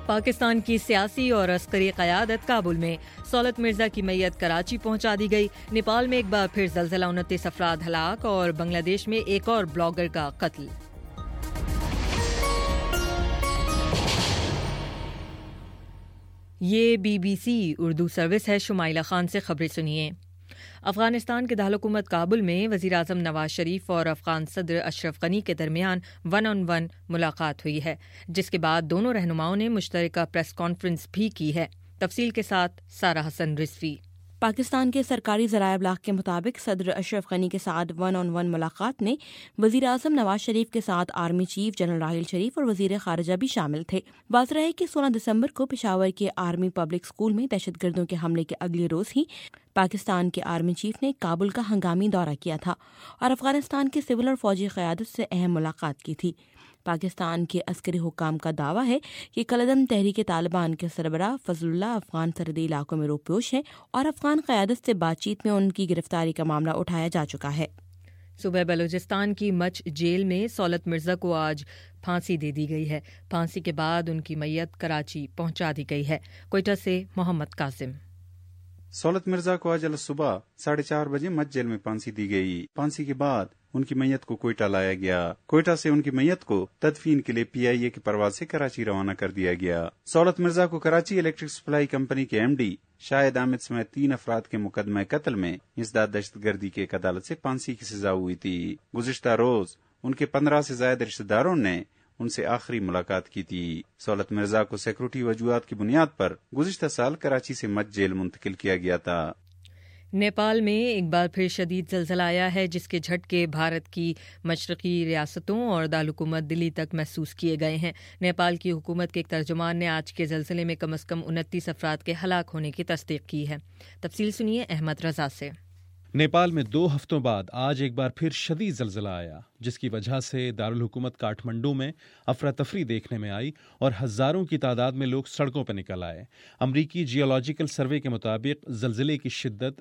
پاکستان کی سیاسی اور عسکری قیادت کابل میں، سولت مرزا کی میت کراچی پہنچا دی گئی۔ نیپال میں ایک بار پھر زلزلہ، 29 افراد ہلاک، اور بنگلہ دیش میں ایک اور بلاگر کا قتل۔ یہ BBC اردو سروس ہے۔ شمائلہ خان سے خبریں سنیے۔ افغانستان کے دارالحکومت کابل میں وزیر اعظم نواز شریف اور افغان صدر اشرف غنی کے درمیان 1 on 1 ملاقات ہوئی ہے، جس کے بعد دونوں رہنماؤں نے مشترکہ پریس کانفرنس بھی کی ہے۔ تفصیل کے ساتھ سارہ حسن رضوی۔ پاکستان کے سرکاری ذرائع ابلاغ کے مطابق صدر اشرف غنی کے ساتھ 1 on 1 ملاقات میں وزیر اعظم نواز شریف کے ساتھ army chief general Raheel Sharif اور وزیر خارجہ بھی شامل تھے۔ واضح ہے کہ 16 دسمبر کو پشاور کے آرمی پبلک اسکول میں دہشت گردوں کے حملے کے اگلے روز ہی پاکستان کے آرمی چیف نے کابل کا ہنگامی دورہ کیا تھا اور افغانستان کی سول اور فوجی قیادت سے اہم ملاقات کی تھی۔ پاکستان کے عسکری حکام کا دعویٰ ہے کہ کالعدم تحریک طالبان کے سربراہ فضل اللہ افغان سرحدی علاقوں میں روپوش ہیں اور افغان قیادت سے بات چیت میں ان کی گرفتاری کا معاملہ اٹھایا جا چکا ہے۔ صوبہ بلوچستان کی مچ جیل میں سولت مرزا کو آج پھانسی دے دی گئی ہے۔ پھانسی کے بعد ان کی میت کراچی پہنچا دی گئی ہے۔ کوئٹہ سے محمد قاسم۔ سولت مرزا کو آج صبح 4:30 بجے مچ جیل میں پھانسی دی گئی۔ پھانسی کے بعد ان کی میت کو کوئٹہ لایا گیا۔ کوئٹہ سے ان کی میت کو تدفین کے لیے PIA کی پرواز سے کراچی روانہ کر دیا گیا۔ سولت مرزا کو کراچی الیکٹرک سپلائی کمپنی کے MD شاہد احمد سمیت 3 افراد کے مقدمہ قتل میں ازداد دہشت گردی کی ایک عدالت سے پھانسی کی سزا ہوئی تھی۔ گزشتہ روز ان کے 15 سے زائد رشتہ داروں نے ان سے آخری ملاقات کی تھی۔ سولت مرزا کو سیکورٹی وجوہات کی بنیاد پر گزشتہ سال کراچی سے مچ جیل منتقل کیا گیا تھا۔ نیپال میں ایک بار پھر شدید زلزلہ آیا ہے، جس کے جھٹکے بھارت کی مشرقی ریاستوں اور دارالحکومت دلی تک محسوس کیے گئے ہیں۔ نیپال کی حکومت کے ایک ترجمان نے آج کے زلزلے میں کم از کم 29 افراد کے ہلاک ہونے کی تصدیق کی ہے۔ تفصیل سنیے احمد رضا سے۔ نیپال میں 2 ہفتوں بعد آج ایک بار پھر شدید زلزلہ آیا، جس کی وجہ سے دارالحکومت کاٹھمنڈو میں افراتفری دیکھنے میں آئی اور ہزاروں کی تعداد میں لوگ سڑکوں پر نکل آئے۔ امریکی جیولوجیکل سروے کے مطابق زلزلے کی شدت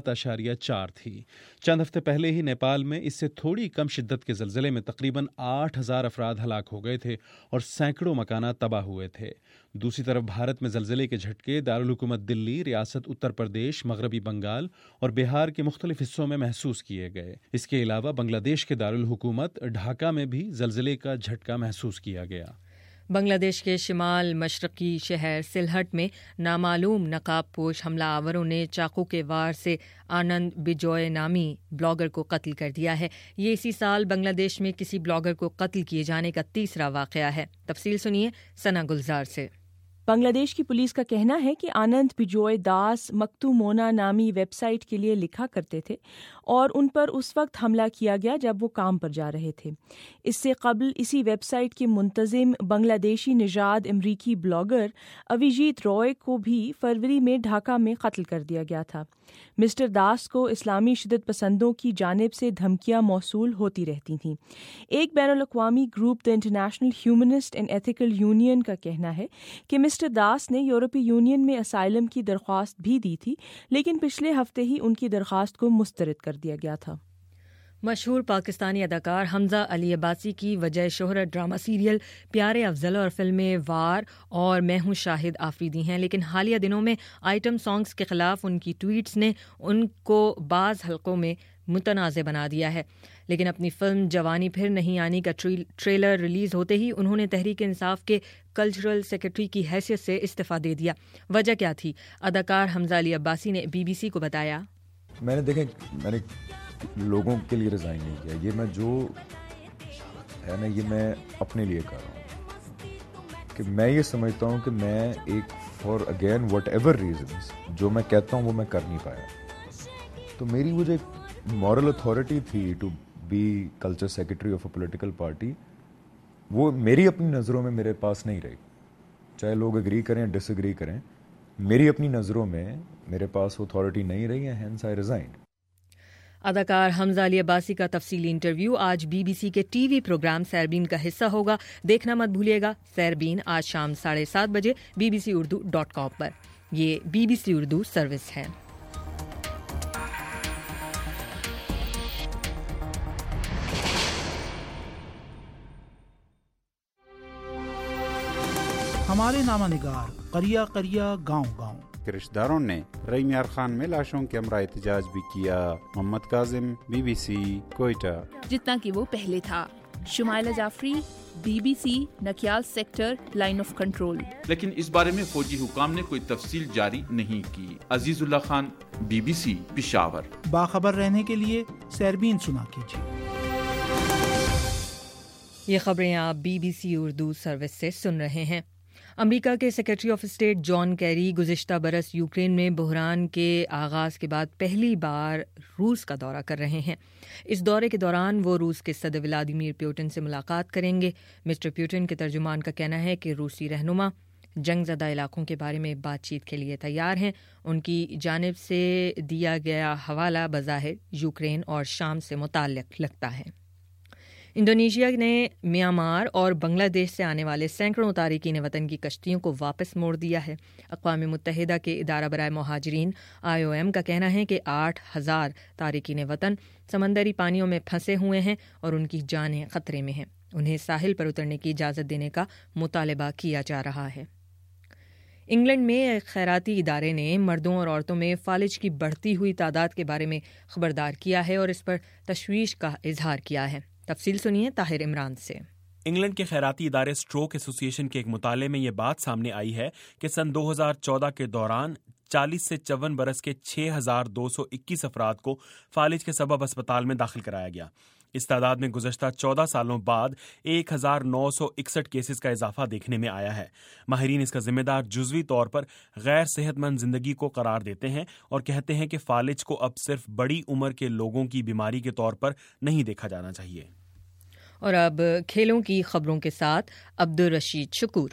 7.4 تھی۔ چند ہفتے پہلے ہی نیپال میں اس سے تھوڑی کم شدت کے زلزلے میں تقریباً 8,000 افراد ہلاک ہو گئے تھے اور سینکڑوں مکانات تباہ ہوئے تھے۔ دوسری طرف بھارت میں زلزلے کے جھٹکے دارالحکومت دلی، ریاست اتر پردیش، مغربی بنگال اور بہار کے مختلف حصوں میں محسوس کیے گئے۔ اس کے علاوہ بنگلہ دیش کے دارالحکومت ڈھاکہ میں بھی زلزلے کا جھٹکا محسوس کیا گیا۔ بنگلہ دیش کے شمال مشرقی شہر سلہٹ میں نامعلوم نقاب پوش حملہ آوروں نے چاقو کے وار سے آنند بجوئے نامی بلاگر کو قتل کر دیا ہے۔ یہ اسی سال بنگلہ دیش میں کسی بلاگر کو قتل کیے جانے کا تیسرا واقعہ ہے۔ تفصیل سنیے ثنا گلزار سے۔ بنگلہ دیش کی پولیس کا کہنا ہے کہ آنند بجوئے داس مکتو مونا نامی ویب سائٹ کے لیے لکھا کرتے تھے اور ان پر اس وقت حملہ کیا گیا جب وہ کام پر جا رہے تھے۔ اس سے قبل اسی ویب سائٹ کے منتظم بنگلہ دیشی نژاد امریکی بلاگر اویجیت رائے کو بھی فروری میں ڈھاکہ میں قتل کر دیا گیا تھا۔ مسٹر داس کو اسلامی شدت پسندوں کی جانب سے دھمکیاں موصول ہوتی رہتی تھیں۔ ایک بین الاقوامی group the international humanist and ethical union کا کہنا ہے کہ مسٹر داس نے یورپی یونین میں اسائلم کی درخواست بھی دی تھی، لیکن پچھلے ہفتے ہی ان کی درخواست کو مسترد کر دیا گیا تھا۔ مشہور پاکستانی اداکار حمزہ علی عباسی کی وجہ شہرت ڈرامہ سیریل پیارے افضل اور فلمیں وار اور میں ہوں شاہد آفریدی ہیں، لیکن حالیہ دنوں میں آئٹم سانگز کے خلاف ان کی ٹویٹس نے ان کو بعض حلقوں میں متنازع بنا دیا ہے۔ لیکن اپنی فلم جوانی پھر نہیں آنی کا ٹریلر ریلیز ہوتے ہی انہوں نے تحریک انصاف کے کلچرل سیکرٹری کی حیثیت سے استعفیٰ دے دیا۔ وجہ کیا تھی؟ اداکار حمزہ علی عباسی نے BBC کو بتایا، میں نے لوگوں کے لیے ریزائن نہیں کیا، یہ میں جو ہے نا یہ میں اپنے لیے کر رہا ہوں کہ میں یہ سمجھتا ہوں کہ میں ایک for again whatever reasons جو میں کہتا ہوں وہ میں کر نہیں پایا، تو میری وہ جو ایک مورل اتھارٹی تھی to be culture secretary of a political party, وہ میری اپنی نظروں میں میرے پاس نہیں رہی، چاہے لوگ اگری کریں ڈس اگری کریں، میری اپنی نظروں میں میرے پاس اتھارٹی نہیں رہی ہے، ہینس آئی ریزائنڈ۔ اداکار حمزہ علی عباسی کا تفصیلی انٹرویو آج BBC کے TV پروگرام سیربین کا حصہ ہوگا، دیکھنا مت بھولیے گا۔ سیربین آج شام 7:30 بجے bbcurdu.com پر۔ یہ BBC اردو سروس ہے۔ ہمارے نامہ نگار قریہ قریہ گاؤں گاؤں کے رشتہ داروں نے رئی میار خان میں لاشوں کے ہمراہ احتجاج بھی کیا. محمد کاظم، BBC کوئٹہ. جتنا کہ وہ پہلے تھا. Shumaila Jafri, BBC Nakial sector line of control. لیکن اس بارے میں فوجی حکام نے کوئی تفصیل جاری نہیں کی. عزیز اللہ خان، BBC پشاور. باخبر رہنے کے لیے سیربین سنا کیجیے. یہ خبریں آپ BBC اردو سروس سے سن رہے ہیں. امریکہ کے secretary of state John Kerry گزشتہ برس یوکرین میں بحران کے آغاز کے بعد پہلی بار روس کا دورہ کر رہے ہیں. اس دورے کے دوران وہ روس کے صدر ولادیمیر پوٹن سے ملاقات کریں گے. مسٹر پوٹن کے ترجمان کا کہنا ہے کہ روسی رہنما جنگ زدہ علاقوں کے بارے میں بات چیت کے لیے تیار ہیں. ان کی جانب سے دیا گیا حوالہ بظاہر یوکرین اور شام سے متعلق لگتا ہے. انڈونیشیا نے میانمار اور بنگلہ دیش سے آنے والے سینکڑوں تارکین وطن کی کشتیوں کو واپس موڑ دیا ہے. اقوام متحدہ کے ادارہ برائے مہاجرین IOM کا کہنا ہے کہ 8,000 تارکین وطن سمندری پانیوں میں پھنسے ہوئے ہیں اور ان کی جانیں خطرے میں ہیں. انہیں ساحل پر اترنے کی اجازت دینے کا مطالبہ کیا جا رہا ہے. انگلینڈ میں ایک خیراتی ادارے نے مردوں اور عورتوں میں فالج کی بڑھتی ہوئی تعداد کے بارے میں خبردار کیا ہے اور اس پر تشویش کا اظہار کیا ہے. تفصیل سنیے طاہر عمران سے. انگلینڈ کے خیراتی ادارے سٹروک ایسوسی ایشن کے ایک مطالعے میں یہ بات سامنے آئی ہے کہ سن 2014 کے دوران 40 سے 54 برس کے 6,221 افراد کو فالج کے سبب اسپتال میں داخل کرایا گیا. اس تعداد میں گزشتہ 14 سالوں بعد 1,961 کیسز کا اضافہ دیکھنے میں آیا ہے. ماہرین اس کا ذمہ دار جزوی طور پر غیر صحت مند زندگی کو قرار دیتے ہیں اور کہتے ہیں کہ فالج کو اب صرف بڑی عمر کے لوگوں کی بیماری کے طور پر نہیں دیکھا جانا چاہیے. اور اب کھیلوں کی خبروں کے ساتھ عبدالرشید شکور.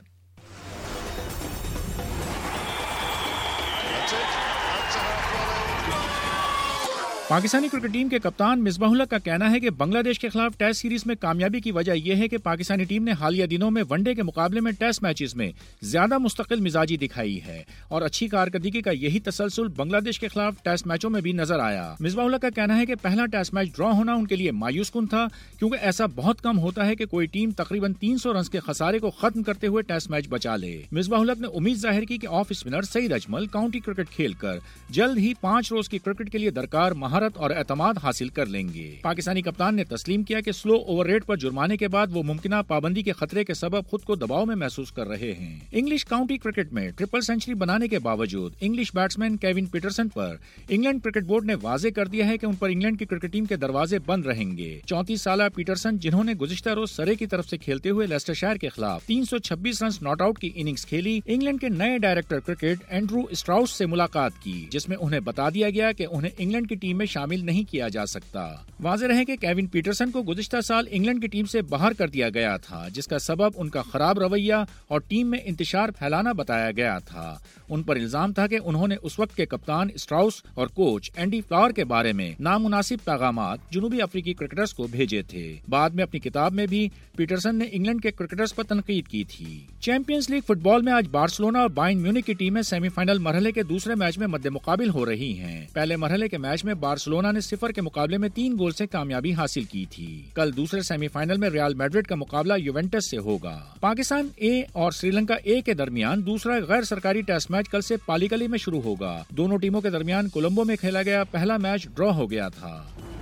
پاکستانی کرکٹ ٹیم کے کپتان مصباح الحق کا کہنا ہے کہ بنگلہ دیش کے خلاف ٹیسٹ سیریز میں کامیابی کی وجہ یہ ہے کہ پاکستانی ٹیم نے حالیہ دنوں میں ون ڈے کے مقابلے میں ٹیسٹ میچز میں زیادہ مستقل مزاجی دکھائی ہے اور اچھی کارکردگی کا یہی تسلسل بنگلہ دیش کے خلاف ٹیسٹ میچوں میں بھی نظر آیا. مصباح الحق کا کہنا ہے کہ پہلا ٹیسٹ میچ ڈرا ہونا ان کے لیے مایوس کن تھا کیونکہ ایسا بہت کم ہوتا ہے کہ کوئی ٹیم تقریباً 300 رنز کے خسارے کو ختم کرتے ہوئے ٹیسٹ میچ بچا لے. مصباح الحق نے امید ظاہر کی کہ off spinner Saeed Ajmal county cricket کھیل کر جلد ہی 5 روز کی کرکٹ کے لیے درکار مہارت اور اعتماد حاصل کر لیں گے. پاکستانی کپتان نے تسلیم کیا کہ سلو اوور ریٹ پر جرمانے کے بعد وہ ممکنہ پابندی کے خطرے کے سبب خود کو دباؤ میں محسوس کر رہے ہیں. انگلش کاؤنٹی کرکٹ میں ٹرپل سینچری بنانے کے باوجود انگلش بیٹسمین کیون پیٹرسن پر انگلینڈ کرکٹ بورڈ نے واضح کر دیا ہے کہ ان پر انگلینڈ کی کرکٹ ٹیم کے دروازے بند رہیں گے. 34 سالہ پیٹرسن جنہوں نے گزشتہ روز سرے کی طرف سے کھیلتے ہوئے لیسٹر شائر کے خلاف 326 رنز ناٹ آؤٹ کی اننگز کھیلی، انگلینڈ کے نئے ڈائریکٹر کرکٹ اینڈرو اسٹراؤس سے ملاقات کی جس میں انہیں بتا دیا گیا کہ انہیں انگلینڈ کی ٹیم میں شامل نہیں کیا جا سکتا. واضح رہے کہ کیون پیٹرسن کو گزشتہ سال انگلینڈ کی ٹیم سے باہر کر دیا گیا تھا جس کا سبب ان کا خراب رویہ اور ٹیم میں انتشار پھیلانا بتایا گیا تھا. ان پر الزام تھا کہ انہوں نے اس وقت کے کپتان اسٹراؤس اور کوچ اینڈی فلاور کے بارے میں نامناسب پیغامات جنوبی افریقی کرکٹرز کو بھیجے تھے. بعد میں اپنی کتاب میں بھی پیٹرسن نے انگلینڈ کے کرکٹرز پر تنقید کی تھی. چیمپئنز لیگ فٹ بال میں آج بارسلونا اور بائرن میونخ کی ٹیمیں سیمی فائنل مرحلے کے دوسرے میچ میں مد مقابل ہو رہی ہیں. پہلے مرحلے کے میچ میں بارسلونا نے 0 کے مقابلے میں 3 گول سے کامیابی حاصل کی تھی. کل دوسرے سیمی فائنل میں ریال میڈرڈ کا مقابلہ یوونٹس سے ہوگا. پاکستان اے اور سری لنکا اے کے درمیان دوسرا غیر سرکاری ٹیسٹ میچ کل سے پالیکلی میں شروع ہوگا. دونوں ٹیموں کے درمیان کولمبو میں کھیلا گیا پہلا میچ ڈرا ہو گیا تھا.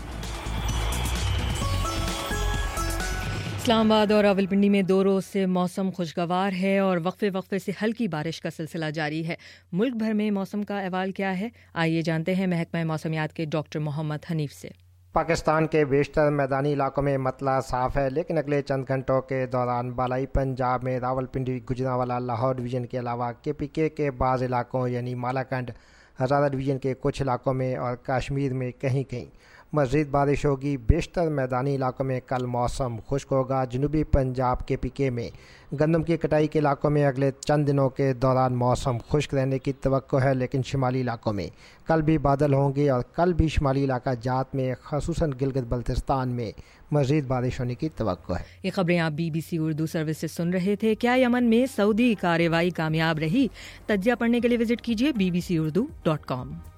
اسلام آباد اور راولپنڈی میں 2 روز سے موسم خوشگوار ہے اور وقفے سے ہلکی بارش کا سلسلہ جاری ہے. ملک بھر میں موسم کا احوال کیا ہے، آئیے جانتے ہیں محکمہ موسمیات کے ڈاکٹر محمد حنیف سے. پاکستان کے بیشتر میدانی علاقوں میں مطلع صاف ہے، لیکن اگلے چند گھنٹوں کے دوران بالائی پنجاب میں راولپنڈی، گجرانوالہ، لاہور ڈویژن کے علاوہ KPK کے بعض علاقوں یعنی مالاکنڈ، ہزارہ ڈویژن کے کچھ علاقوں میں اور کشمیر میں کہیں کہیں مزید بارش ہوگی. بیشتر میدانی علاقوں میں کل موسم خشک ہوگا. جنوبی پنجاب KPK میں گندم کی کٹائی کے علاقوں میں اگلے چند دنوں کے دوران موسم خشک رہنے کی توقع ہے، لیکن شمالی علاقوں میں کل بھی بادل ہوں گے اور کل بھی شمالی علاقہ جات میں خصوصاً گلگت بلتستان میں مزید بارش ہونے کی توقع ہے. یہ خبریں آپ BBC اردو سروس سے سن رہے تھے. کیا یمن میں سعودی کارروائی کامیاب رہی؟ تجزیہ پڑھنے کے لیے وزٹ کیجیے bbcurdu.com.